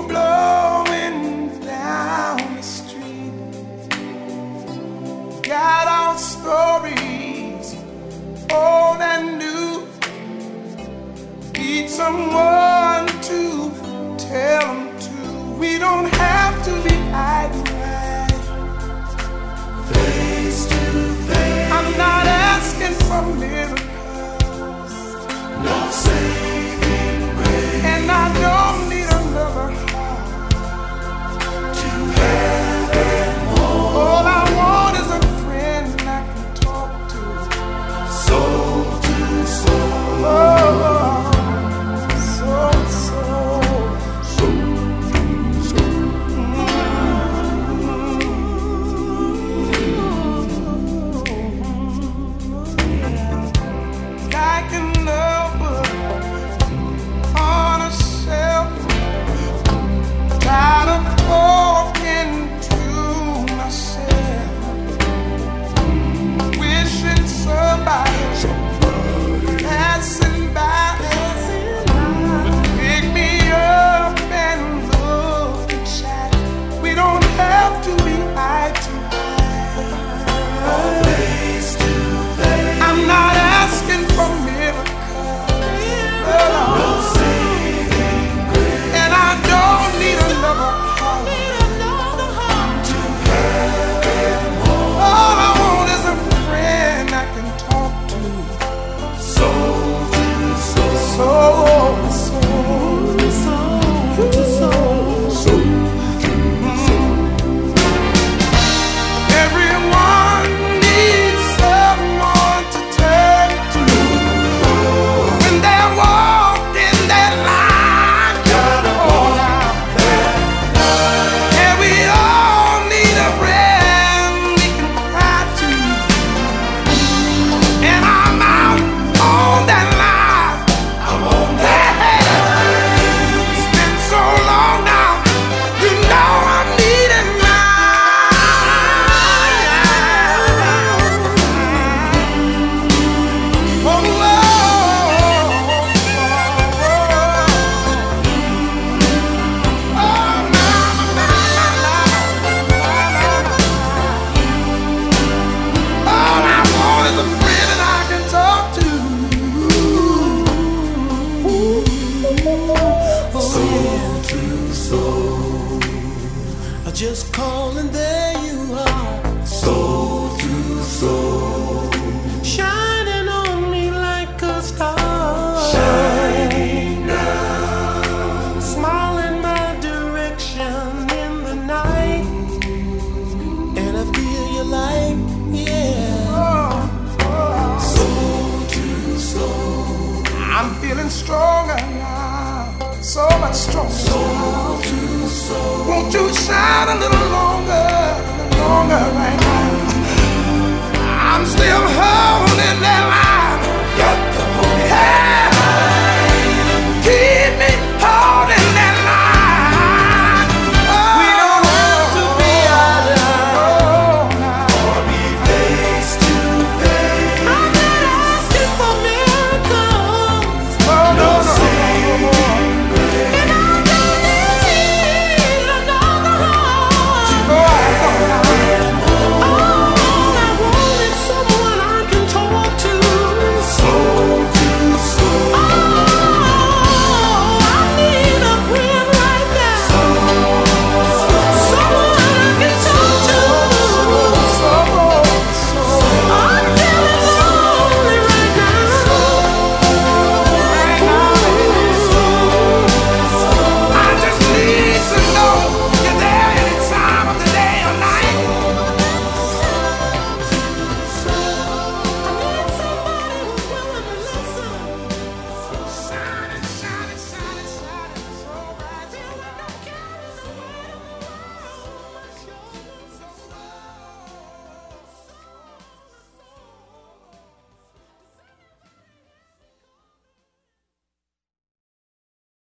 blowing down the street. Got our stories, old and new. Need someone to tell them to. We don't have to be eye to eye, face to face. I'm not asking for miracles, no saving grace, and I don't need another heart to have and hold. All I want is a friend I can talk to, soul to soul. Oh. Just call and there you are, soul to soul, shining on me like a star, shining down, smiling my direction in the night, and I feel your light, yeah. Soul to soul, I'm feeling stronger now, so much stronger. Soul to soul, won't you shine a little longer right now? I'm still home.